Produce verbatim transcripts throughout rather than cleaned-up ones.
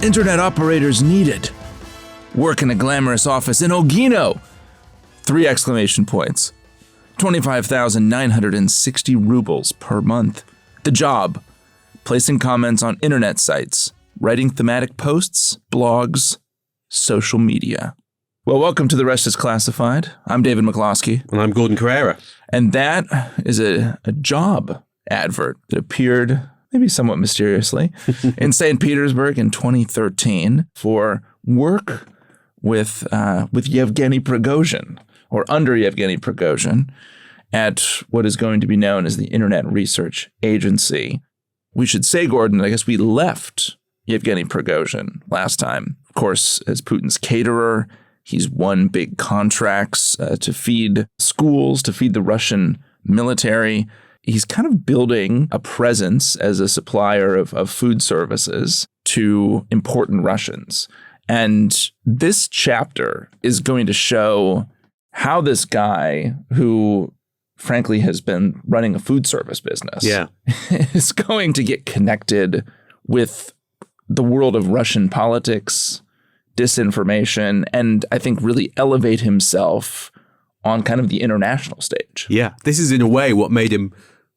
Internet operators needed. Work in a glamorous office in Ogino. Three exclamation points. twenty-five thousand nine hundred sixty rubles per month. The job. Placing comments on internet sites. Writing thematic posts, blogs, social media. Well, welcome to The Rest is Classified. I'm David McCloskey. And I'm Gordon Carrera. And that is a, a job advert that appeared, maybe somewhat mysteriously, in Saint Petersburg in twenty thirteen for work with uh, with Yevgeny Prigozhin, or under Yevgeny Prigozhin, at what is going to be known as the Internet Research Agency. We should say, Gordon, I guess we left Yevgeny Prigozhin last time, of course, as Putin's caterer. He's won big contracts uh, to feed schools, to feed the Russian military. He's kind of building a presence as a supplier of, of food services to important Russians. And this chapter is going to show how this guy, who frankly has been running a food service business, yeah. is going to get connected with the world of Russian politics, disinformation, and I think really elevate himself on kind of the international stage. Yeah, this is in a way what made him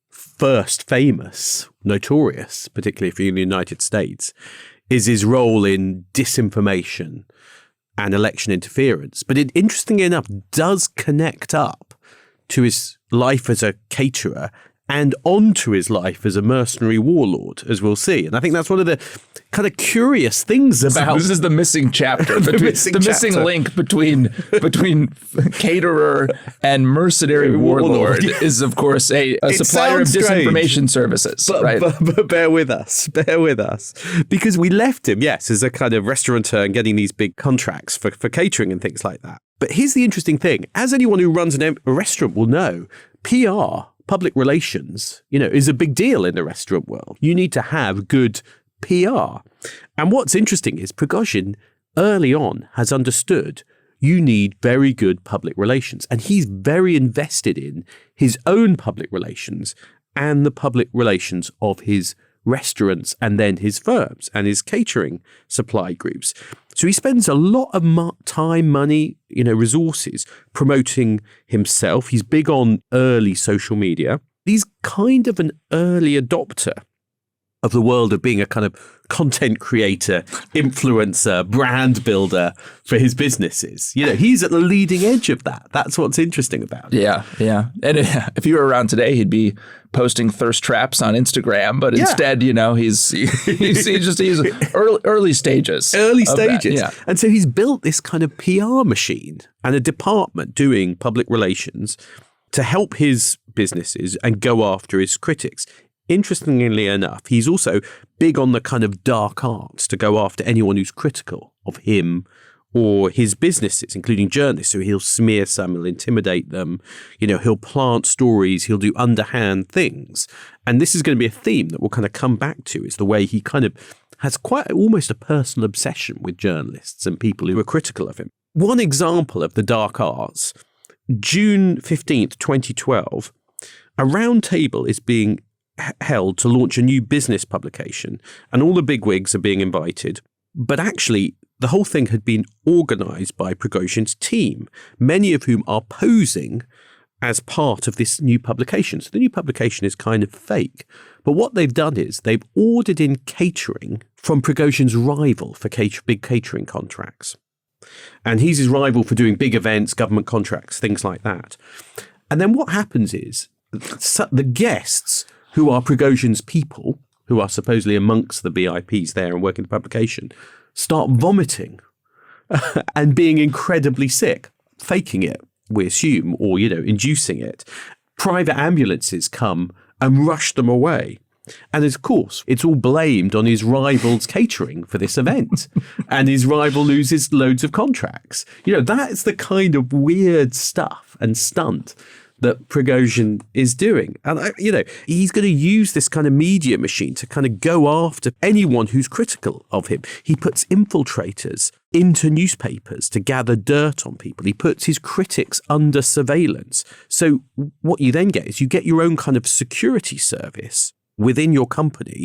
first famous, notorious, particularly if you're in the United States, is his role in disinformation and election interference. But it, interestingly enough, does connect up to his life as a caterer and onto his life as a mercenary warlord, as we'll see. And I think that's one of the kind of curious things about... This is the missing chapter. the between, missing the chapter. missing link between between caterer and mercenary warlord, warlord. is, of course, a, a supplier of disinformation strange. services. But, right? but, but bear with us, bear with us. Because we left him, yes, as a kind of restaurateur and getting these big contracts for, for catering and things like that. But here's the interesting thing. As anyone who runs an, a restaurant will know, P R... public relations, you know, is a big deal in the restaurant world. You need to have good P R. And what's interesting is Prigozhin early on has understood you need very good public relations. And he's very invested in his own public relations and the public relations of his restaurants and then his firms and his catering supply groups. So he spends a lot of mo- time, money, you know, resources promoting himself. He's big on early social media. He's kind of an early adopter of the world of being a kind of content creator, influencer, brand builder for his businesses. You know, he's at the leading edge of that. That's what's interesting about it. Yeah, yeah. And if you were around today, he'd be posting thirst traps on Instagram, but yeah. instead, you know, he's he's, he's just he's early, early stages. Early stages. Yeah. And so he's built this kind of P R machine and a department doing public relations to help his businesses and go after his critics. Interestingly enough, he's also big on the kind of dark arts to go after anyone who's critical of him or his businesses, including journalists. So he'll smear some, he'll intimidate them, you know, he'll plant stories, he'll do underhand things. And this is going to be a theme that we'll kind of come back to, is the way he kind of has quite almost a personal obsession with journalists and people who are critical of him. One example of the dark arts, June fifteenth, twenty twelve, a round table is being held to launch a new business publication, and all the bigwigs are being invited. But actually, the whole thing had been organized by Prigozhin's team, many of whom are posing as part of this new publication. So the new publication is kind of fake. But what they've done is they've ordered in catering from Prigozhin's rival for cater- big catering contracts. And he's his rival for doing big events, government contracts, things like that. And then what happens is the guests, who are Prigozhin's people, who are supposedly amongst the V I Ps there and working the publication, start vomiting and being incredibly sick, faking it, we assume, or, you know, inducing it. Private ambulances come and rush them away. And of course, it's all blamed on his rival's catering for this event. And his rival loses loads of contracts. You know, that's the kind of weird stuff and stunt that Prigozhin is doing. And, you know, he's going to use this kind of media machine to kind of go after anyone who's critical of him. He puts infiltrators into newspapers to gather dirt on people. He puts his critics under surveillance. So what you then get is you get your own kind of security service within your company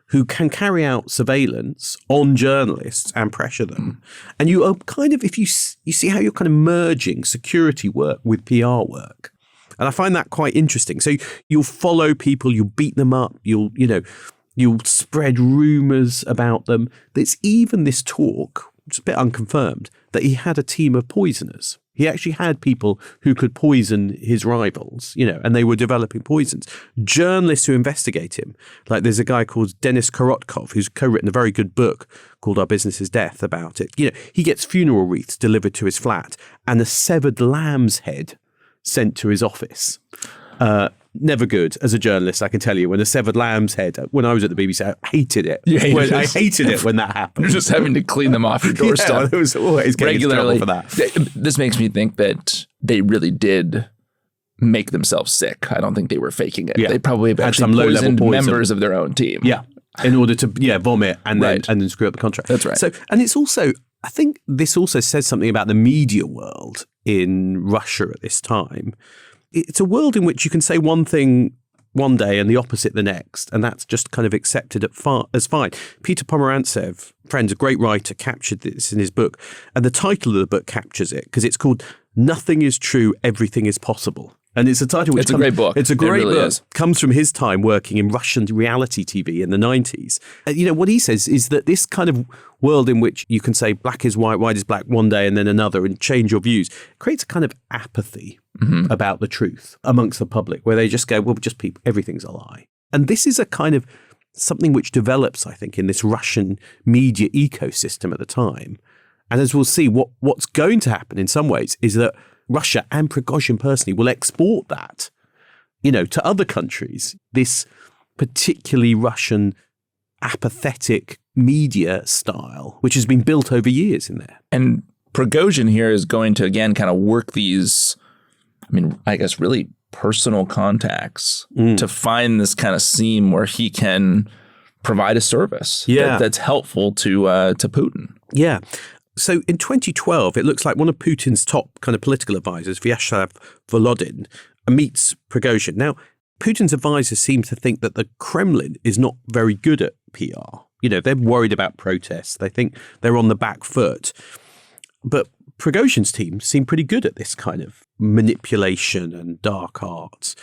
who can carry out surveillance on journalists and pressure them. Mm. And you are kind of, if you you see how you're kind of merging security work with P R work. And I find that quite interesting. So you'll follow people, you'll beat them up, you'll, you know, you'll spread rumours about them. There's even this talk, which is a bit unconfirmed, that he had a team of poisoners. He actually had people who could poison his rivals, you know, and they were developing poisons. Journalists who investigate him, like there's a guy called Denis Korotkov, who's co-written a very good book called Our Business is Death about it. You know, he gets funeral wreaths delivered to his flat and a severed lamb's head sent to his office. Uh, never good as a journalist, I can tell you. When a severed lamb's head, when I was at the B B C, I hated it. You hated when, it. I hated it when that happened. You're just having to clean them off your doorstep. Yeah, it was always getting regularly. in trouble for that. This makes me think that they really did make themselves sick. I don't think they were faking it. Yeah. They probably have Had actually some low-level poisoned poison. members of their own team. Yeah, in order to yeah vomit and then Right. and then screw up the contract. That's right. So and it's also, I think this also says something about the media world in Russia at this time. It's a world in which you can say one thing one day and the opposite the next, and that's just kind of accepted at far, as fine. Peter Pomerantsev, friend, a great writer, captured this in his book, and the title of the book captures it because it's called "Nothing is True, Everything is Possible." And it's a title which It's a comes, great book. It's a It great really book. is. Comes from his time working in Russian reality T V in the nineties. And, you know, what he says is that this kind of world in which you can say black is white, white is black one day and then another and change your views creates a kind of apathy mm-hmm. about the truth amongst the public, where they just go, well, just people, everything's a lie. And this is a kind of something which develops, I think, in this Russian media ecosystem at the time. And as we'll see, what what's going to happen in some ways is that Russia and Prigozhin personally will export that, you know, to other countries, this particularly Russian apathetic media style, which has been built over years in there. And Prigozhin here is going to, again, kind of work these, I mean, I guess really personal contacts mm. to find this kind of seam where he can provide a service yeah. that, that's helpful to uh, to Putin. Yeah. So in twenty twelve, it looks like one of Putin's top kind of political advisors, Vyacheslav Volodin, meets Prigozhin. Now, Putin's advisors seem to think that the Kremlin is not very good at P R. You know, they're worried about protests. They think they're on the back foot. But Prigozhin's team seem pretty good at this kind of manipulation and dark arts.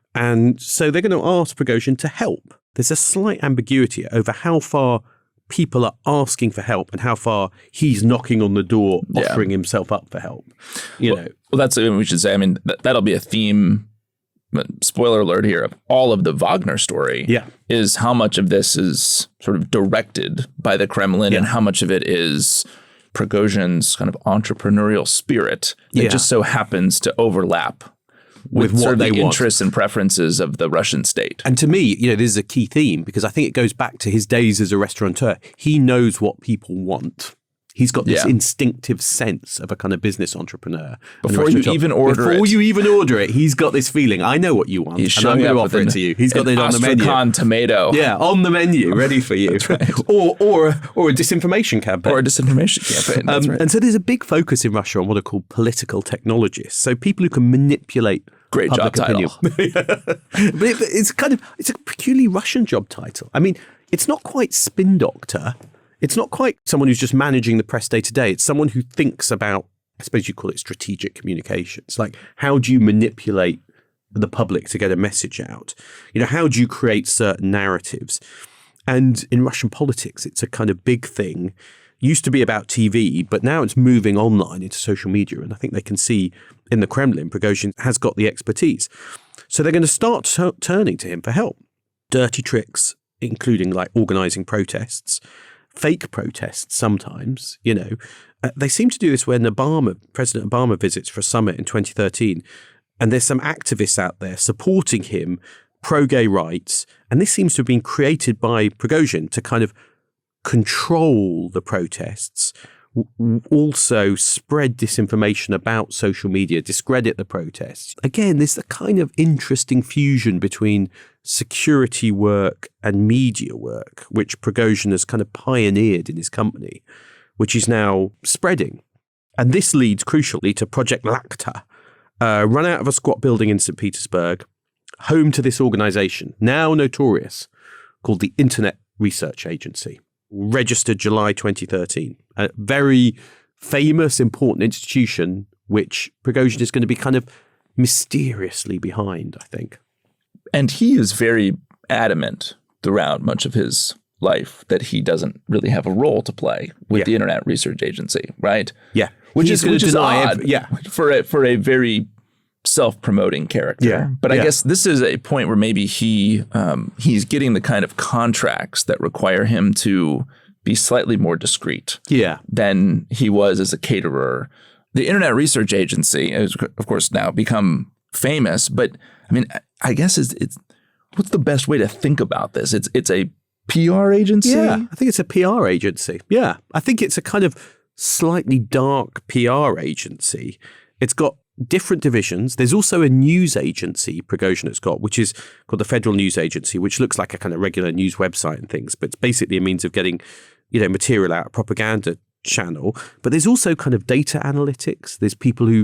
And so they're going to ask Prigozhin to help. There's a slight ambiguity over how far people are asking for help and how far he's knocking on the door, offering yeah. himself up for help. You well, know, well, that's what we should say. I mean, that, that'll be a theme. Spoiler alert here of all of the Wagner story. Yeah, is how much of this is sort of directed by the Kremlin, yeah. and how much of it is Prigozhin's kind of entrepreneurial spirit that yeah. just so happens to overlap with, with what sort of they the want. Interests and preferences of the Russian state. And to me, you know, this is a key theme because I think it goes back to his days as a restaurateur. He knows what people want. He's got this yeah. instinctive sense of a kind of business entrepreneur. Before you even order Before it. Before you even order it, he's got this feeling, I know what you want, he's and I'm going to offer an, it to you. He's got it on the menu. Astrakhan tomato. Yeah, on the menu, ready for you. Right. Or or or a disinformation campaign. Or a disinformation campaign, that's um, right. And so there's a big focus in Russia on what are called political technologists. So people who can manipulate Great public job opinion. title. But it, it's kind of, it's a peculiarly Russian job title. I mean, it's not quite spin doctor. It's not quite someone who's just managing the press day to day. It's someone who thinks about, I suppose you call it strategic communications. Like, how do you manipulate the public to get a message out? You know, how do you create certain narratives? And in Russian politics, it's a kind of big thing. Used to be about T V, but now it's moving online into social media. And I think they can see in the Kremlin, Prigozhin has got the expertise. So they're going to start t- turning to him for help. Dirty tricks, including like organizing protests, fake protests sometimes, you know. Uh, they seem to do this when Obama, President Obama visits for a summit in twenty thirteen. And there's some activists out there supporting him, pro-gay rights. And this seems to have been created by Prigozhin to kind of control the protests, w- also spread disinformation about social media, discredit the protests. Again, there's a kind of interesting fusion between security work and media work, which Prigozhin has kind of pioneered in his company, which is now spreading. And this leads, crucially, to Project Lakta, uh, run out of a squat building in Saint Petersburg, home to this organization, now notorious, called the Internet Research Agency, registered July twenty thirteen. A very famous, important institution, which Prigozhin is going to be kind of mysteriously behind, I think. And he is very adamant throughout much of his life that he doesn't really have a role to play with Yeah. the Internet Research Agency, right? Yeah. Which He's is gonna which is deny odd ev- yeah. for a, for a very self-promoting character. Yeah. But I Yeah. guess this is a point where maybe he um, he's getting the kind of contracts that require him to be slightly more discreet Yeah. than he was as a caterer. The Internet Research Agency has, of course, now become famous. But I mean, I guess it's, it's what's the best way to think about this? It's it's a P R agency. Yeah, I think it's a P R agency. Yeah, I think it's a kind of slightly dark P R agency. It's got different divisions. There's also a news agency Prigozhin has got, which is called the Federal News Agency, which looks like a kind of regular news website and things, but it's basically a means of getting, you know, material out, a propaganda channel. But there's also kind of data analytics. There's people who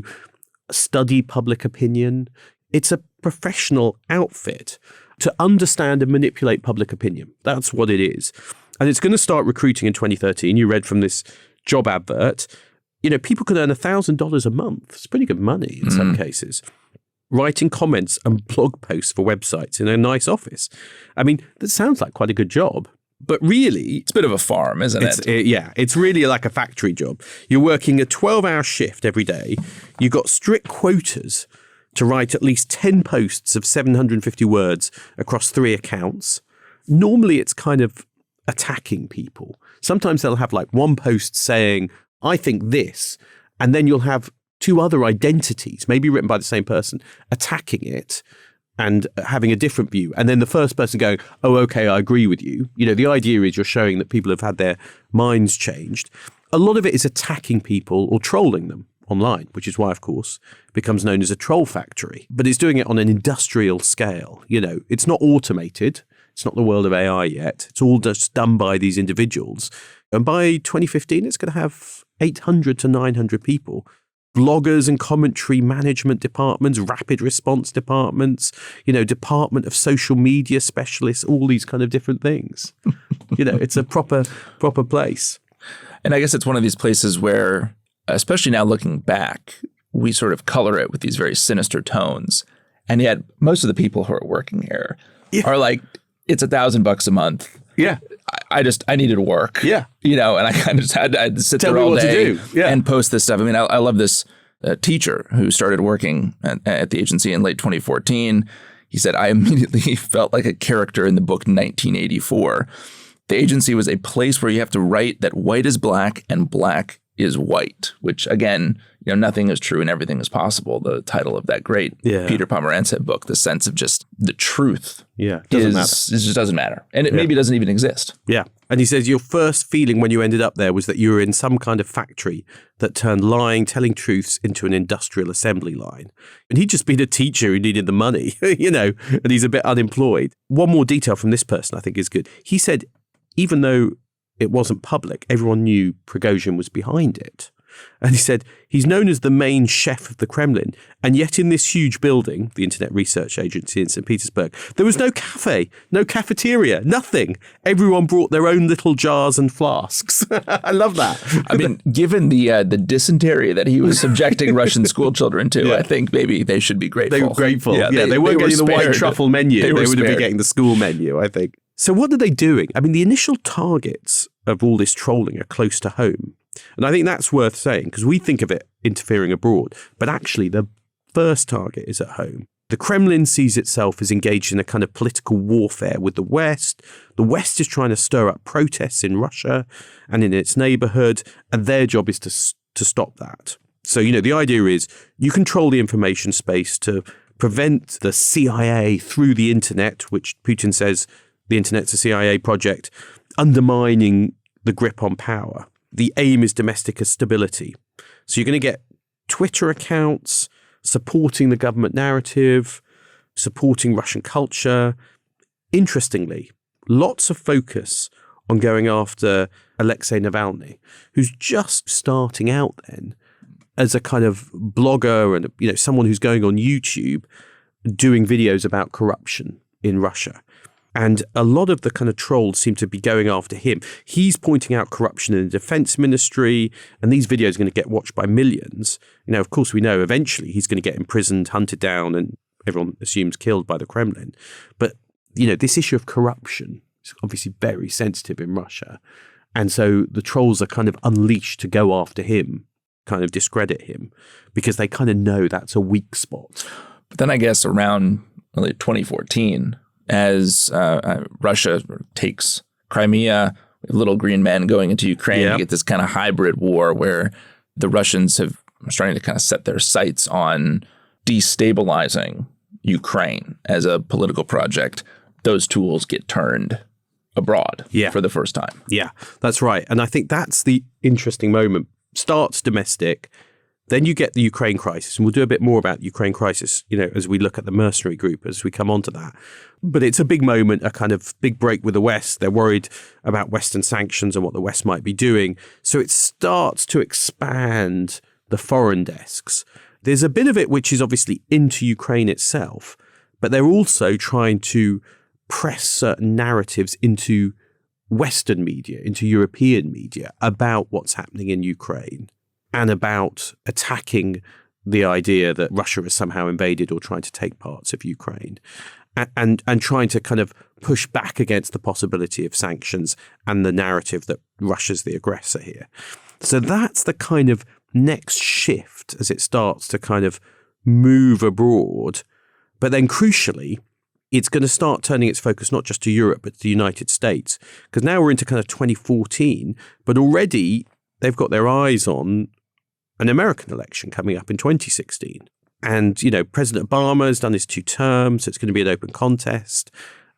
study public opinion. It's a professional outfit to understand and manipulate public opinion. That's what it is. And it's going to start recruiting in twenty thirteen. You read from this job advert. You know, people could earn one thousand dollars a month. It's pretty good money in mm. some cases. Writing comments and blog posts for websites in a nice office. I mean, that sounds like quite a good job. But really, it's a bit of a farm, isn't it's, it? it? Yeah, it's really like a factory job. You're working a twelve-hour shift every day. You've got strict quotas to write at least ten posts of seven hundred fifty words across three accounts. Normally, it's kind of attacking people. Sometimes they'll have like one post saying, I think this, and then you'll have two other identities, maybe written by the same person, attacking it and having a different view. And then the first person going, oh, okay, I agree with you. You know, the idea is you're showing that people have had their minds changed. A lot of it is attacking people or trolling them online, which is why, of course, it becomes known as a troll factory. But it's doing it on an industrial scale. You know, it's not automated. It's not the world of A I yet. It's all just done by these individuals. And by twenty fifteen, it's going to have eight hundred to nine hundred people. Bloggers and commentary management departments, rapid response departments, you know, department of social media specialists, all these kind of different things. You know, it's a proper, proper place. And I guess it's one of these places where, especially now looking back, we sort of color it with these very sinister tones. And yet most of the people who are working here yeah. are like, it's a thousand bucks a month. Yeah. I, I just, I needed to work. Yeah. You know, and I kind of just had to, I'd sit Tell there all me what day to do. Yeah. and post this stuff. I mean, I, I love this uh, teacher who started working at, at the agency in late twenty fourteen. He said, I immediately felt like a character in the book nineteen eighty-four. The agency was a place where you have to write that white is black and black is white, which again, you know, nothing is true and everything is possible. The title of that great yeah. Peter Pomerantsev book, the sense of just the truth. Yeah, doesn't is, matter. It just doesn't matter. And it yeah. maybe doesn't even exist. Yeah. And he says your first feeling when you ended up there was that you were in some kind of factory that turned lying, telling truths into an industrial assembly line. And he'd just been a teacher who needed the money, you know, and he's a bit unemployed. One more detail from this person I think is good. He said, even though it wasn't public, everyone knew Prigozhin was behind it. And he said, he's known as the main chef of the Kremlin. And yet in this huge building, the Internet Research Agency in Saint Petersburg, there was no cafe, no cafeteria, nothing. Everyone brought their own little jars and flasks. I love that. I mean, given the uh, the dysentery that he was subjecting Russian school children to, yeah. I think maybe they should be grateful. They were grateful. Yeah, yeah they, they weren't they getting were the white truffle menu. They, they would have been getting the school menu, I think. So what are they doing? I mean, the initial targets of all this trolling are close to home. And I think that's worth saying because we think of it interfering abroad, but actually the first target is at home. The Kremlin sees itself as engaged in a kind of political warfare with the West. The West is trying to stir up protests in Russia and in its neighborhood, and their job is to to stop that. So, you know, the idea is you control the information space to prevent the C I A through the internet, which Putin says the internet's a C I A project, undermining the grip on power. The aim is domestic stability. So you're going to get Twitter accounts supporting the government narrative, supporting Russian culture. Interestingly, lots of focus on going after Alexei Navalny, who's just starting out then as a kind of blogger and, you know, someone who's going on YouTube doing videos about corruption in Russia. And a lot of the kind of trolls seem to be going after him. He's pointing out corruption in the defense ministry, and these videos are going to get watched by millions. You know, of course, we know eventually he's going to get imprisoned, hunted down, and everyone assumes killed by the Kremlin. But, you know, this issue of corruption is obviously very sensitive in Russia. And so the trolls are kind of unleashed to go after him, kind of discredit him, because they kind of know that's a weak spot. But then I guess around really twenty fourteen, as uh, uh, Russia takes Crimea, little green men going into Ukraine, yep. you get this kind of hybrid war where the Russians have are starting to kind of set their sights on destabilizing Ukraine as a political project. Those tools get turned abroad yeah. for the first time. Yeah, that's right. And I think that's the interesting moment. Starts domestic. Then you get the Ukraine crisis, and we'll do a bit more about the Ukraine crisis, you know, as we look at the mercenary group, as we come on to that. But it's a big moment, a kind of big break with the West. They're worried about Western sanctions and what the West might be doing. So it starts to expand the foreign desks. There's a bit of it which is obviously into Ukraine itself, but they're also trying to press certain narratives into Western media, into European media about what's happening in Ukraine, and about attacking the idea that Russia has somehow invaded or tried to take parts of Ukraine, and, and and trying to kind of push back against the possibility of sanctions and the narrative that Russia's the aggressor here. So that's the kind of next shift as it starts to kind of move abroad. But then crucially, it's going to start turning its focus not just to Europe, but to the United States. Because now we're into kind of twenty fourteen, but already they've got their eyes on an American election coming up in twenty sixteen. And, you know, President Obama has done his two terms. So it's going to be an open contest.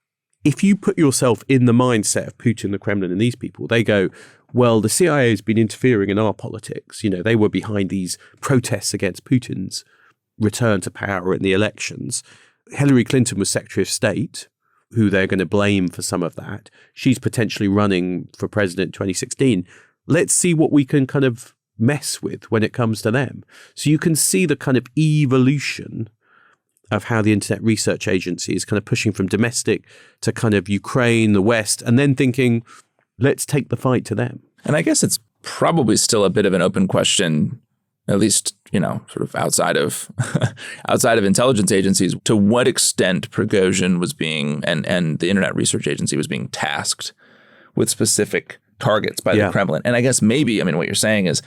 If you put yourself in the mindset of Putin, the Kremlin, and these people, they go, well, the C I A has been interfering in our politics. You know, they were behind these protests against Putin's return to power in the elections. Hillary Clinton was Secretary of State, who they're going to blame for some of that. She's potentially running for president in twenty sixteen. Let's see what we can kind of mess with when it comes to them. So you can see the kind of evolution of how the Internet Research Agency is kind of pushing from domestic to kind of Ukraine, the West, and then thinking, let's take the fight to them. And I guess it's probably still a bit of an open question, at least, you know, sort of outside of outside of intelligence agencies, to what extent Prigozhin was being, and, and the Internet Research Agency was being tasked with specific targets by yeah. the Kremlin. And I guess maybe, I mean, what you're saying is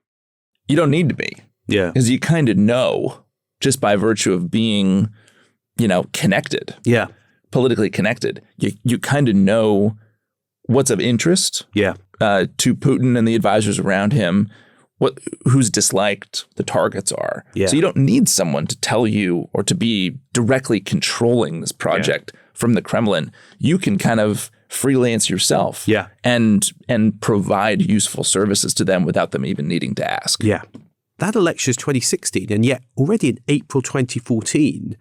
you don't need to be. Yeah. Because you kind of know just by virtue of being, you know, connected. Yeah. Politically connected. You you kind of know what's of interest yeah. uh, to Putin and the advisors around him, what who's disliked the targets are. Yeah. So you don't need someone to tell you or to be directly controlling this project yeah. from the Kremlin. You can kind of freelance yourself yeah. and and provide useful services to them without them even needing to ask. Yeah. That election is twenty sixteen, and yet already in April twenty fourteen,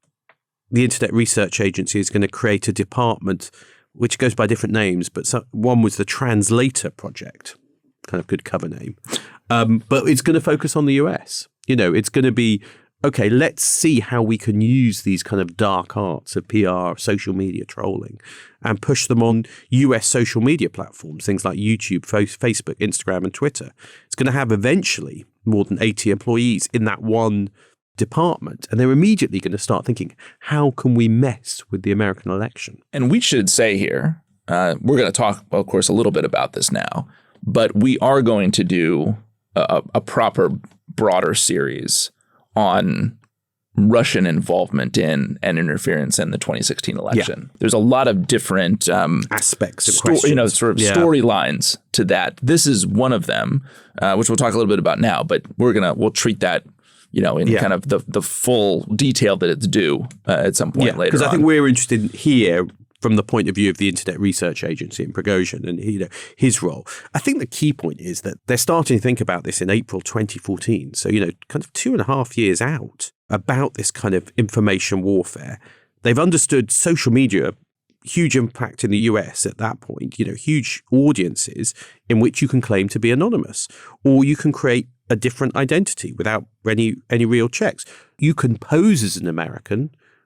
the Internet Research Agency is going to create a department which goes by different names, but so, one was the Translator Project, kind of good cover name. Um, but it's going to focus on the U S. You know, it's going to be, okay, let's see how we can use these kind of dark arts of P R, social media trolling, and push them on U S social media platforms, things like YouTube, Facebook, Instagram, and Twitter. It's going to have eventually more than eighty employees in that one department. And they're immediately going to start thinking, how can we mess with the American election? And we should say here, uh, we're going to talk, well, of course, a little bit about this now, but we are going to do a, a proper, broader series on Russian involvement in and interference in the twenty sixteen election. Yeah. There's a lot of different um, aspects of sto- questions. you know, sort of yeah. storylines to that. This is one of them, uh, which we'll talk a little bit about now, but we're going to, we'll treat that, you know, in yeah. kind of the, the full detail that it's due uh, at some point yeah, later because I on. think we're interested here from the point of view of the Internet Research Agency and Prigozhin and, you know, his role. I think the key point is that they're starting to think about this in April twenty fourteen. So, you know, kind of two and a half years out about this kind of information warfare. They've understood social media, huge impact in the U S at that point, you know, huge audiences in which you can claim to be anonymous, or you can create a different identity without any any real checks. You can pose as an American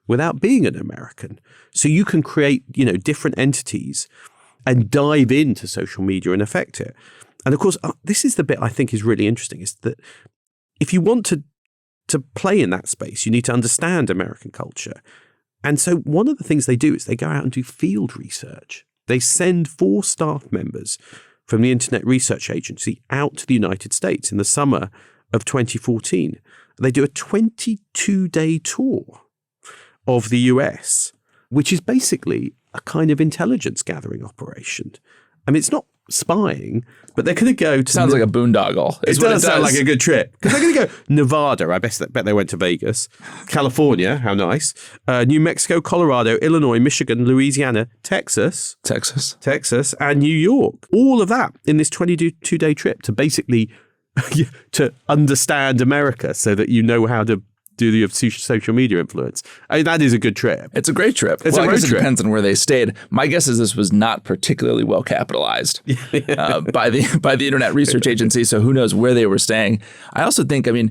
without being an American. So you can create, you know, different entities and dive into social media and affect it. And of course, uh, this is the bit I think is really interesting, is that if you want to to play in that space, you need to understand American culture. And so one of the things they do is they go out and do field research. They send four staff members from the Internet Research Agency out to the United States in the summer of twenty fourteen. They do a twenty-two day tour of the U S, which is basically a kind of intelligence gathering operation. I mean, it's not spying, but they're going to go to... Sounds like a boondoggle. It does sound like a good trip. Because they're going to go Nevada, I bet, bet they went to Vegas, California, how nice, uh, New Mexico, Colorado, Illinois, Michigan, Louisiana, Texas, Texas, Texas, and New York. All of that in this twenty-two day trip to basically to understand America so that you know how to do the social media influence. I mean, that is a good trip. It's a great trip. It's well, a I road guess trip. It depends on where they stayed. My guess is this was not particularly well capitalized uh, by the by the Internet Research Agency. So who knows where they were staying? I also think, I mean,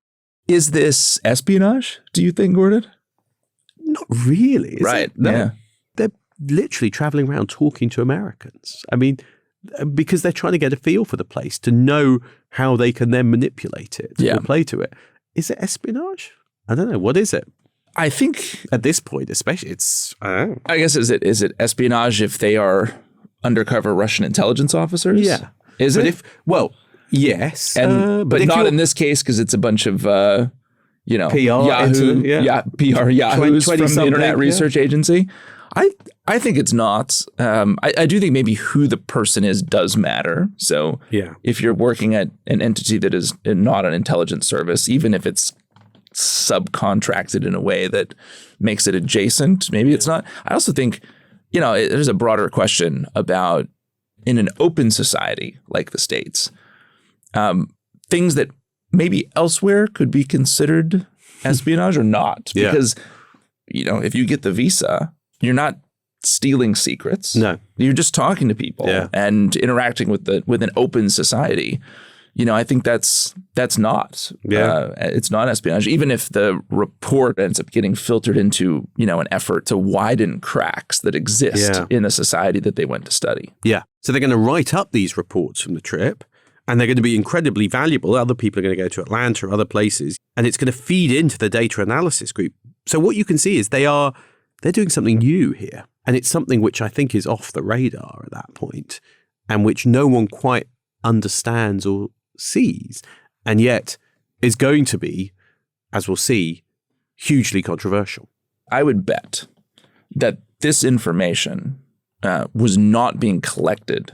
is this espionage? Do you think, Gordon? Not really. Is right. It? No. Yeah. They're literally traveling around talking to Americans. I mean, because they're trying to get a feel for the place to know how they can then manipulate it yeah. or play to it. Is it espionage? I don't know. What is it? I think at this point, especially, it's, I don't know. I guess, is it is it espionage if they are undercover Russian intelligence officers? Yeah. Is but it? If, well, yes. And, uh, but, but not in this case because it's a bunch of, uh, you know, P R Yahoo, into, yeah. yeah, P R Yahoos from the Internet Research yeah. Agency. I I think it's not. Um, I, I do think maybe who the person is does matter. So yeah. if you're working at an entity that is not an intelligence service, even if it's subcontracted in a way that makes it adjacent, maybe it's not. I also think, you know, it, there's a broader question about in an open society like the States, um, things that maybe elsewhere could be considered espionage or not. Yeah. Because, you know, if you get the visa, you're not stealing secrets. No. You're just talking to people yeah. and interacting with the with an open society. You know, I think that's that's not. Yeah. Uh, it's not espionage, even if the report ends up getting filtered into, you know, an effort to widen cracks that exist yeah. in the society that they went to study. Yeah. So they're going to write up these reports from the trip, and they're going to be incredibly valuable. Other people are going to go to Atlanta or other places, and it's going to feed into the data analysis group. So what you can see is they are they're doing something new here, and it's something which I think is off the radar at that point, and which no one quite understands or sees, and yet is going to be, as we'll see, hugely controversial. I would bet that this information uh, was not being collected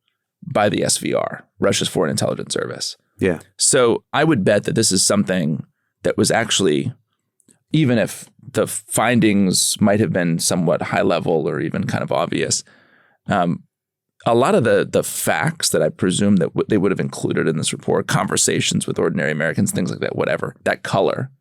by the S V R, Russia's Foreign Intelligence Service. Yeah. So I would bet that this is something that was actually, even if the findings might have been somewhat high level or even kind of obvious, um, a lot of the the facts that I presume that w- they would have included in this report, conversations with ordinary Americans, things like that, whatever, that color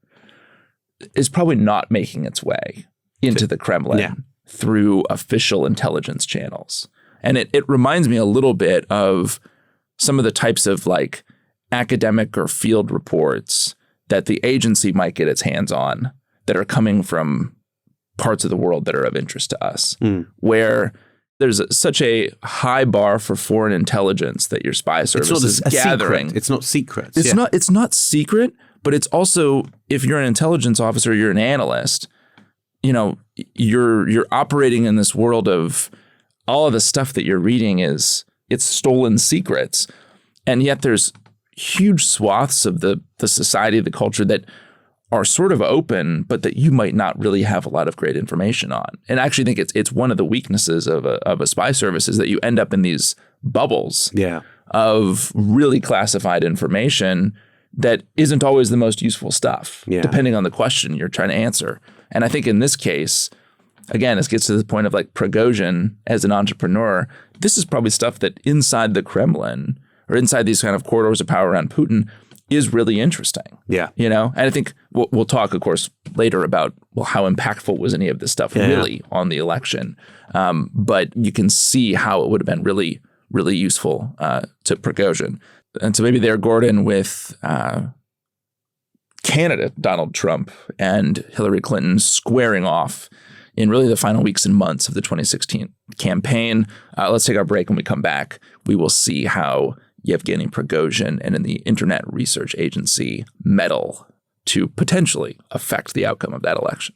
is probably not making its way into the Kremlin yeah. through official intelligence channels. And it it reminds me a little bit of some of the types of like academic or field reports that the agency might get its hands on that are coming from parts of the world that are of interest to us, mm. where there's a, such a high bar for foreign intelligence that your spy service it's not is a, a gathering. Secret. It's not secret. It's yeah. not. It's not secret, but it's also, if you're an intelligence officer, you're an analyst. You know, you're you're operating in this world of all of the stuff that you're reading is it's stolen secrets, and yet there's huge swaths of the the society, the culture that are sort of open, but that you might not really have a lot of great information on. And I actually think it's it's one of the weaknesses of a of a spy service is that you end up in these bubbles yeah. of really classified information that isn't always the most useful stuff, yeah. depending on the question you're trying to answer. And I think in this case, again, this gets to the point of like Prigozhin as an entrepreneur. This is probably stuff that inside the Kremlin or inside these kind of corridors of power around Putin is really interesting. Yeah. You know, and I think we'll, we'll talk, of course, later about, well, how impactful was any of this stuff yeah. really on the election. Um, but you can see how it would have been really, really useful uh, to Prigozhin. And so maybe there, Gordon, with uh, candidate, Donald Trump, and Hillary Clinton squaring off in really the final weeks and months of the twenty sixteen campaign. Uh, let's take our break. When we come back, we will see how Yevgeny Prigozhin and in the Internet Research Agency meddle to potentially affect the outcome of that election.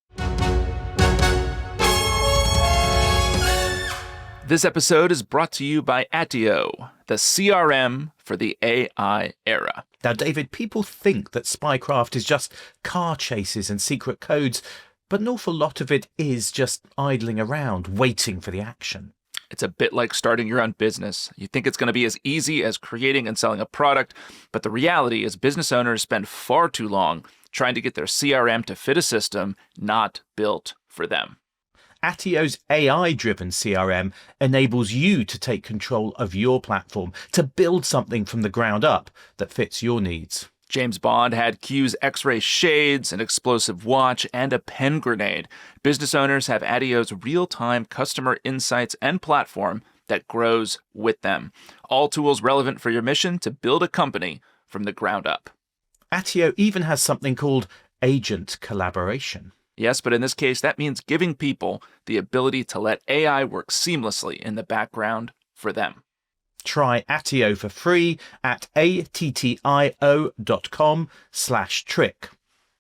This episode is brought to you by Attio, the C R M for the A I era. Now, David, people think that spycraft is just car chases and secret codes, but an awful lot of it is just idling around, waiting for the action. It's a bit like starting your own business. You think it's going to be as easy as creating and selling a product, but the reality is business owners spend far too long trying to get their C R M to fit a system not built for them. Attio's A I-driven C R M enables you to take control of your platform, to build something from the ground up that fits your needs. James Bond had Q's X-ray shades, an explosive watch, and a pen grenade. Business owners have Attio's real-time customer insights and platform that grows with them. All tools relevant for your mission to build a company from the ground up. Attio even has something called agent collaboration. Yes, but in this case, that means giving people the ability to let A I work seamlessly in the background for them. Try Attio for free at attio dot com slash trick.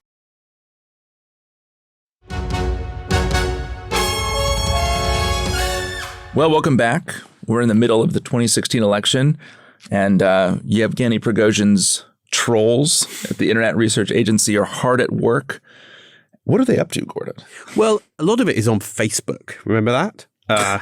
Well, welcome back. We're in the middle of the twenty sixteen election, and uh, Yevgeny Prigozhin's trolls at the Internet Research Agency are hard at work. What are they up to, Gordon? Well, a lot of it is on Facebook. Remember that? Uh,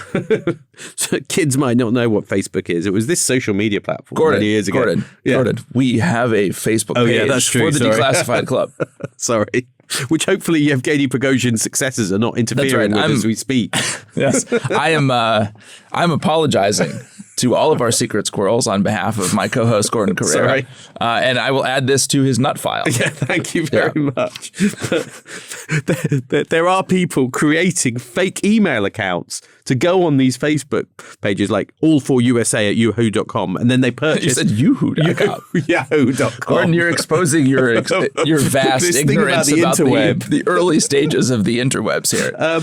so kids might not know what Facebook is. It was this social media platform Gordon, many years ago. Gordon, yeah. Gordon, we have a Facebook Oh, page yeah, that's true. for the Sorry. Declassified Club. Sorry. Which hopefully Yevgeny Prigozhin's successors are not interfering right. with I'm, as we speak. Yes, I am. Uh, I'm apologizing to all of our secret squirrels on behalf of my co-host Gordon Carrera. Sorry. Uh, and I will add this to his nut file. Yeah, thank you very Yeah. much. there, there, there are people creating fake email accounts to go on these Facebook pages like all for U S A at yahoo dot com, and then they purchase. You said yahoo dot com. yahoo dot com. Gordon, you're exposing your ex- your vast This thing ignorance about the about, interweb. the, the early stages of the interwebs here. Um,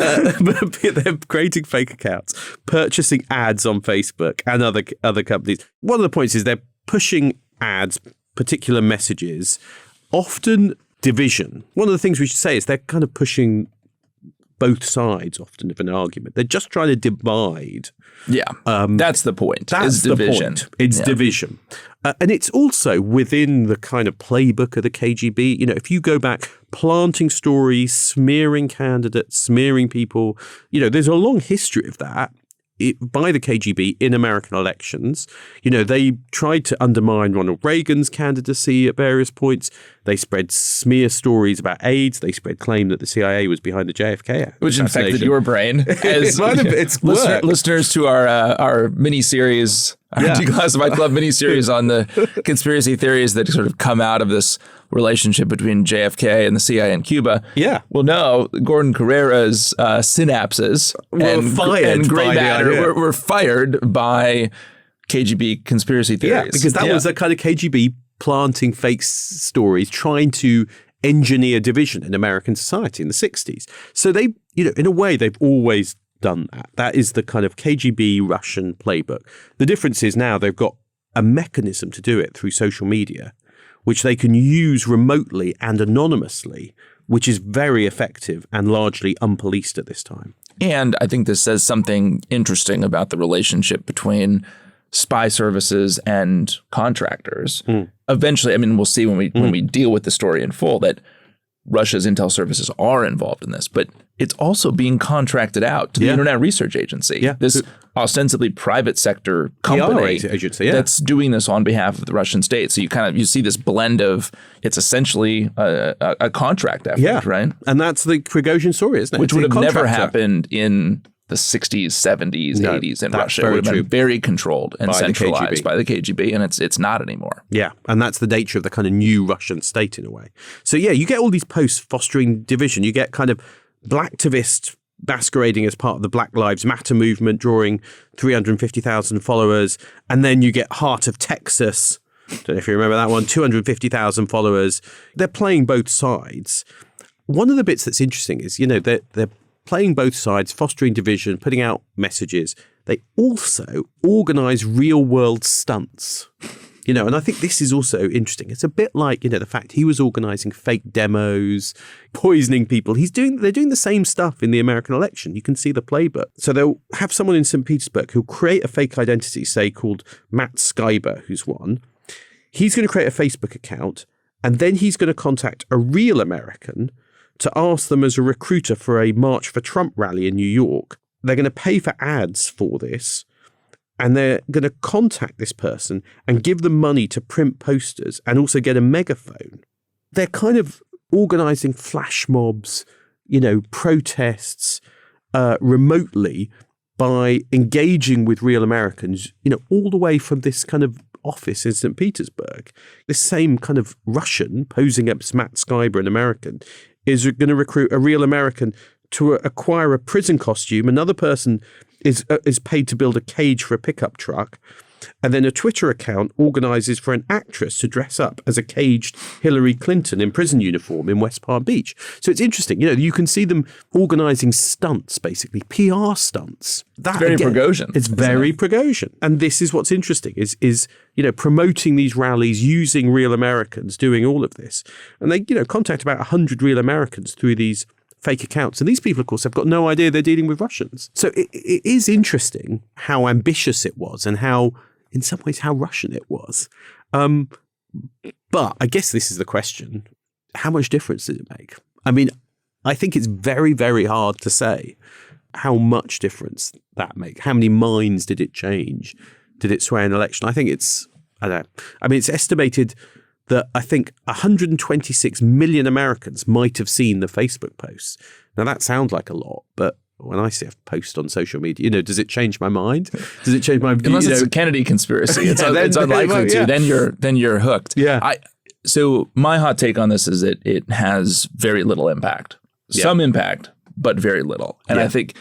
uh, but they're creating fake accounts, purchasing ads on Facebook and other other companies. One of the points is they're pushing ads, particular messages, often division. One of the things we should say is they're kind of pushing both sides often of an argument. They're just trying to divide. Yeah, um, that's the point. That's is division. the point. It's yeah. division. Uh, and it's also within the kind of playbook of the K G B. You know, if you go back, planting stories, smearing candidates, smearing people, you know, there's a long history of that. It, by the K G B in American elections. You know, they tried to undermine Ronald Reagan's candidacy at various points. They spread smear stories about AIDS. They spread claim that the C I A was behind the J F K Which infected your brain. As it might have, it's listener, work. listeners to our uh, our mini-series, our Yeah. Declassified Club mini-series on the conspiracy theories that sort of come out of this relationship between J F K and the C I A in Cuba. Yeah. Well, no, Gordon Carrera's uh, synapses Were and, fired and gray by the matter idea. were, were fired by K G B conspiracy theories. Yeah, because that Yeah. was a kind of K G B planting fake s- stories, trying to engineer division in American society in the sixties. So they, you know, in a way, they've always done that. That is the kind of K G B Russian playbook. The difference is now they've got a mechanism to do it through social media, which they can use remotely and anonymously, which is very effective and largely unpoliced at this time. And I think this says something interesting about the relationship between spy services and contractors. Mm. Eventually, I mean, we'll see when we mm. when we deal with the story in full that Russia's intel services are involved in this, but it's also being contracted out to the yeah. Internet Research Agency, yeah. this ostensibly private sector company agency, yeah. that's doing this on behalf of the Russian state. So you kind of you see this blend of it's essentially a, a, a contract effort, yeah. right? And that's the Prigozhin story, isn't it? Which It's would have never contractor. happened in the sixties, seventies, No, eighties in that's Russia. It very would have been true. very controlled and By the K G B. centralized by the K G B, and it's it's not anymore. Yeah, and that's the nature of the kind of new Russian state in a way. So yeah, you get all these posts fostering division. You get kind of blacktivists masquerading as part of the Black Lives Matter movement, drawing three hundred fifty thousand followers, and then you get Heart of Texas Don't know if you remember that one, two hundred fifty thousand followers. They're playing both sides. One of the bits that's interesting is, you know, they're, they're playing both sides, fostering division, putting out messages. They also organize real world stunts. You know, and I think this is also interesting. It's a bit like, you know, the fact he was organizing fake demos, poisoning people. He's doing, they're doing the same stuff in the American election. You can see the playbook. So they'll have someone in Saint Petersburg who'll create a fake identity, say called Matt Skiber, who's won. He's going to create a Facebook account, and then he's going to contact a real American to ask them as a recruiter for a March for Trump rally in New York. They're going to pay for ads for this. And they're going to contact this person and give them money to print posters and also get a megaphone. They're kind of organizing flash mobs, you know, protests uh, remotely by engaging with real Americans, you know, all the way from this kind of office in Saint Petersburg. This same kind of Russian posing up as Matt Skiber, an American, is going to recruit a real American to acquire a prison costume. Another person is uh, is paid to build a cage for a pickup truck. And then a Twitter account organizes for an actress to dress up as a caged Hillary Clinton in prison uniform in West Palm Beach. So it's interesting. You know, you can see them organizing stunts, basically, P R stunts. That, it's very again, Prigozhin. It's very it? Prigozhin. And this is what's interesting is, is, you know, promoting these rallies, using real Americans, doing all of this. And they, you know, contact about one hundred real Americans through these fake accounts. And these people, of course, have got no idea they're dealing with Russians. So it, it is interesting how ambitious it was and how, in some ways, how Russian it was. Um, but I guess this is the question. How much difference did it make? I mean, I think it's very, very hard to say how much difference that made. How many minds did it change? Did it sway an election? I think it's, I don't know. I mean, it's estimated that I think one hundred twenty-six million Americans might have seen the Facebook posts. Now, that sounds like a lot, but when I see a post on social media, you know, does it change my mind? Does it change my view? Unless you it's know? a Kennedy conspiracy, it's, Yeah, un- then- it's unlikely well, yeah. to. Then you're then you're hooked. Yeah. I so my hot take on this is that it has very little impact. Yeah. Some impact, but very little. And Yeah. I think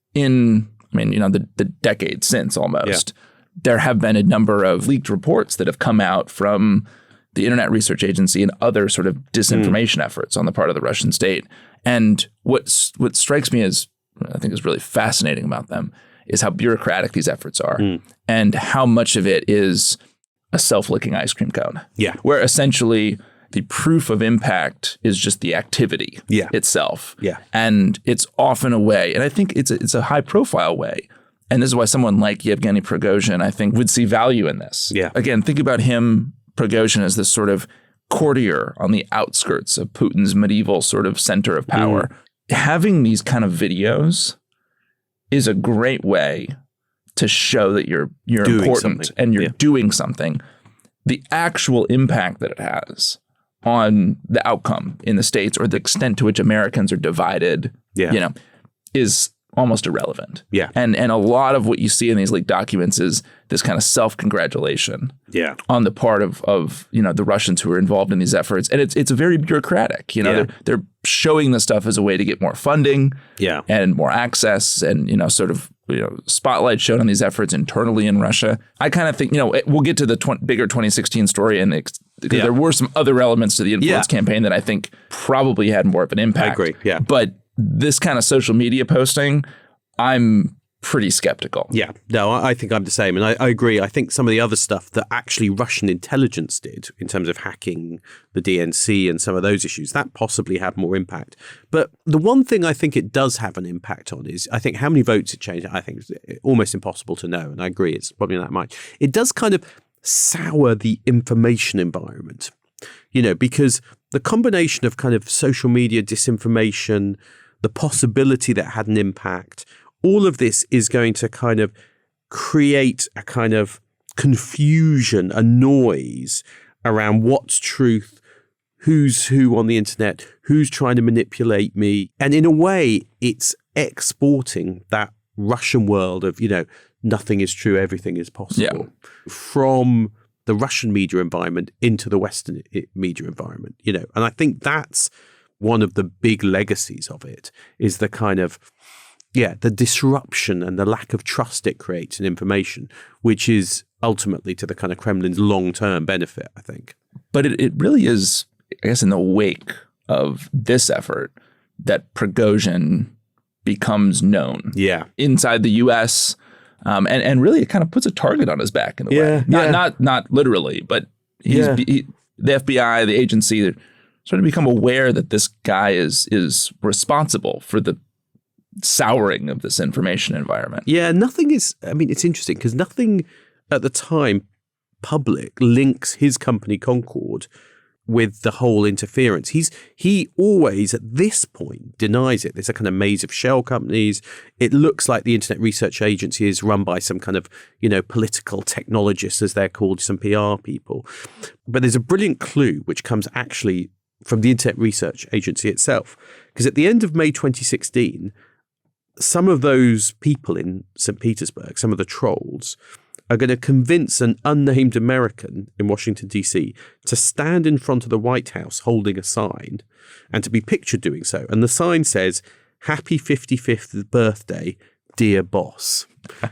in I mean, you know, the the decade since almost, there have been a number of leaked reports that have come out from the Internet Research Agency and other sort of disinformation mm. efforts on the part of the Russian state. And what's what strikes me as I think is really fascinating about them is how bureaucratic these efforts are mm. and how much of it is a self-licking ice cream cone. Yeah. Where essentially the proof of impact is just the activity yeah. itself. Yeah. And it's often a way, and I think it's a, it's a high profile way. And this is why someone like Yevgeny Prigozhin, I think, would see value in this. Yeah. Again, think about him, Prigozhin, as this sort of courtier on the outskirts of Putin's medieval sort of center of power. Mm. Having these kind of videos is a great way to show that you're you're doing important something. and you're yeah. doing something. The actual impact that it has on the outcome in the States or the extent to which Americans are divided, yeah. you know, is almost irrelevant. Yeah. And and a lot of what you see in these leaked documents is this kind of self-congratulation yeah. on the part of of, you know, the Russians who are involved in these efforts. And it's it's very bureaucratic. You know, yeah. they're they're showing this stuff as a way to get more funding yeah. and more access and, you know, sort of, you know, spotlight shown on these efforts internally in Russia. I kind of think, you know, it, we'll get to the tw- bigger twenty sixteen story and because yeah. there were some other elements to the influence yeah. campaign that I think probably had more of an impact. I agree. Yeah. But this kind of social media posting, I'm pretty skeptical. Yeah, no, I, I think I'm the same. And I, I agree. I think some of the other stuff that actually Russian intelligence did in terms of hacking the D N C and some of those issues, that possibly had more impact. But the one thing I think it does have an impact on is I think how many votes it changed, I think it's almost impossible to know. And I agree, it's probably not that much. It does kind of sour the information environment, you know, because the combination of kind of social media disinformation, the possibility that had an impact, all of this is going to kind of create a kind of confusion, a noise around what's truth, who's who on the internet, who's trying to manipulate me. And in a way, it's exporting that Russian world of, you know, nothing is true, everything is possible yeah. from the Russian media environment into the Western media environment, you know. And I think that's one of the big legacies of it is the kind of, yeah, the disruption and the lack of trust it creates in information, which is ultimately to the kind of Kremlin's long-term benefit, I think. But it, it really is, I guess, in the wake of this effort that Prigozhin becomes known Yeah. inside the U S, um, and, and really it kind of puts a target on his back in a Yeah, way. Not, yeah. not, not literally, but he's, Yeah. he, the F B I, the agency, they're sort of become aware that this guy is is responsible for the souring of this information environment. Yeah, nothing is, I mean, it's interesting because nothing at the time public links his company Concord with the whole interference. He's he always at this point denies it. There's a kind of maze of shell companies. It looks like the Internet Research Agency is run by some kind of, you know, political technologists, as they're called, some P R people. But there's a brilliant clue which comes actually from the Internet Research Agency itself. Because at the end of May twenty sixteen, some of those people in Saint Petersburg, some of the trolls, are going to convince an unnamed American in Washington, D C to stand in front of the White House holding a sign and to be pictured doing so. And the sign says, "Happy fifty-fifth birthday, dear boss."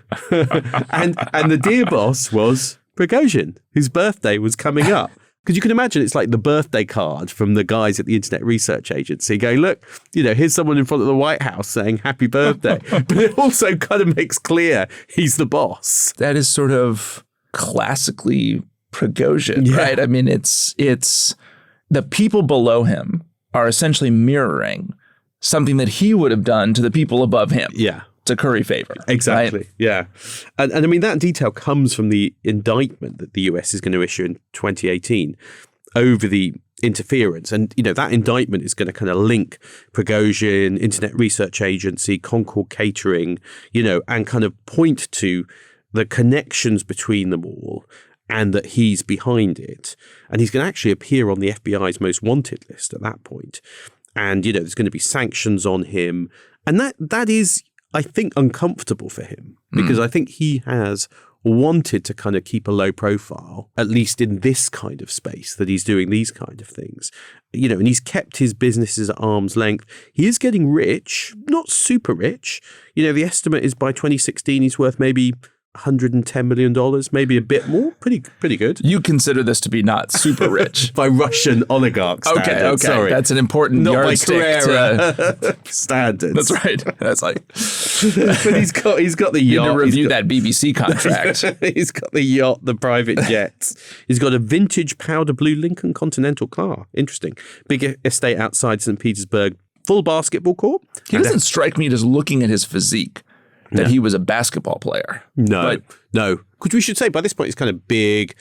and and the dear boss was Prigozhin, whose birthday was coming up. Because you can imagine it's like the birthday card from the guys at the Internet Research Agency going, look, you know, here's someone in front of the White House saying happy birthday. But it also kind of makes clear he's the boss. That is sort of classically Prigozhin, Yeah. right? I mean, it's it's the people below him are essentially mirroring something that he would have done to the people above him Yeah. to curry favor. Exactly. right? Yeah. And, and I mean, that detail comes from the indictment that the U S is going to issue in twenty eighteen over the interference. And, you know, that indictment is going to kind of link Prigozhin, Internet Research Agency, Concord Catering, you know, and kind of point to the connections between them all and that he's behind it. And he's going to actually appear on the F B I's most wanted list at that point. And, you know, there's going to be sanctions on him. And that that is, I think, uncomfortable for him because mm. I think he has wanted to kind of keep a low profile, at least in this kind of space, that he's doing these kind of things, you know, and he's kept his businesses at arm's length. He is getting rich, not super rich. You know, the estimate is by twenty sixteen, he's worth maybe one hundred ten million dollars, maybe a bit more. Pretty pretty good. You consider this to be not super rich. By Russian oligarch standards. Okay, okay. Sorry. That's an important Not yardstick. by Carrera to, standards. that's right. That's like, but he's got he's got the you yacht. need to review He's got- that B B C contract. He's got the yacht, the private jets. He's got a vintage powder blue Lincoln Continental car. Interesting. Big estate outside Saint Petersburg. Full basketball court. He doesn't strike me just looking at his physique that No. he was a basketball player. No, But no. Because we should say by this point he's kind of big,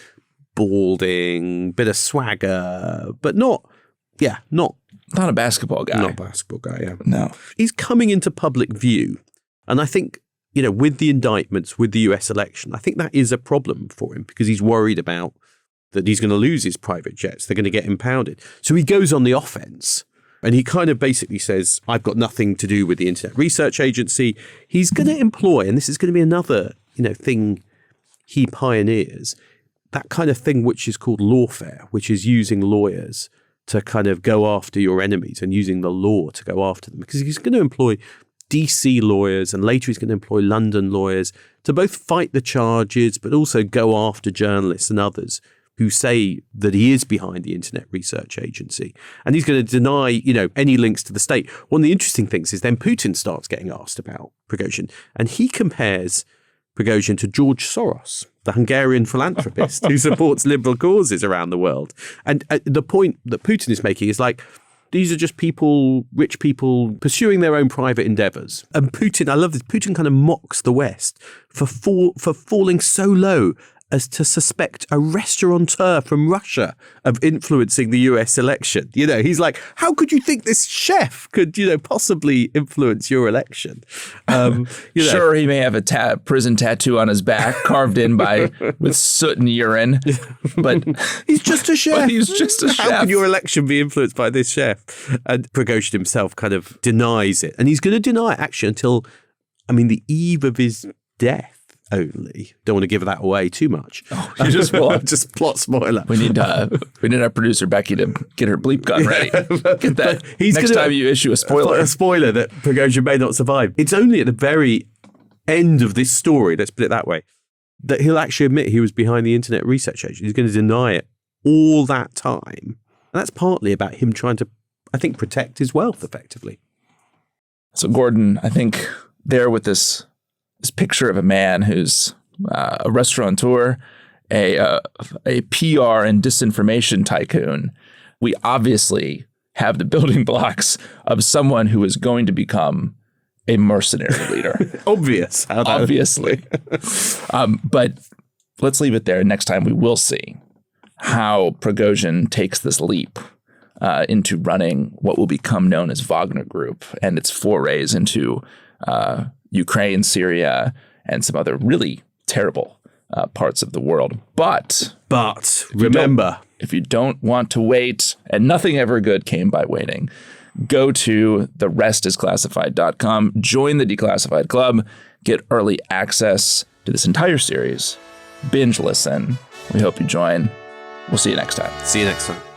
balding, bit of swagger, but not, yeah, not not a basketball guy. not a basketball guy. Yeah, No. he's coming into public view, and I think, you know, with the indictments, with the U S election, I think that is a problem for him because he's worried about that he's going to lose his private jets. They're going to get impounded. So he goes on the offense. And he kind of basically says, I've got nothing to do with the Internet Research Agency. He's going to employ, and this is going to be another, you know, thing he pioneers, that kind of thing which is called lawfare, which is using lawyers to kind of go after your enemies and using the law to go after them. Because he's going to employ D C lawyers and later he's going to employ London lawyers to both fight the charges, but also go after journalists and others who say that he is behind the Internet Research Agency. And he's going to deny, you know, any links to the state. One of the interesting things is then Putin starts getting asked about Prigozhin, and he compares Prigozhin to George Soros, the Hungarian philanthropist who supports liberal causes around the world. And uh, the point that Putin is making is like, these are just people, rich people pursuing their own private endeavors. And Putin, I love this, Putin kind of mocks the West for fall, for falling so low as to suspect a restaurateur from Russia of influencing the U S election. You know, he's like, how could you think this chef could, you know, possibly influence your election? Um, you know. Sure, he may have a ta- prison tattoo on his back carved in by with soot and urine, but he's just a chef. But he's just a How chef. could your election be influenced by this chef? And Prigozhin himself kind of denies it. And he's going to deny it actually until, I mean, the eve of his death. Only don't want to give that away too much. Oh, you just plot. just plot spoiler. we need uh, we need our producer Becky to get her bleep gun ready. Get that. He's Next gonna- time you issue a spoiler. A spoiler that Prigozhin may not survive. It's only at the very end of this story, let's put it that way, that he'll actually admit he was behind the Internet Research Agency. He's going to deny it all that time. And that's partly about him trying to, I think, protect his wealth effectively. So Gordon, I think there with this this picture of a man who's uh, a restaurateur, a uh, a P R and disinformation tycoon, we obviously have the building blocks of someone who is going to become a mercenary leader. Obvious. How that Obviously. um, but let's leave it there. Next time we will see how Prigozhin takes this leap uh, into running what will become known as Wagner Group and its forays into uh, Ukraine, Syria, and some other really terrible uh, parts of the world. But, but remember, if you don't want to wait, and nothing ever good came by waiting, go to the rest is classified dot com, join the Declassified Club, get early access to this entire series, binge listen. We hope you join. We'll see you next time. See you next time.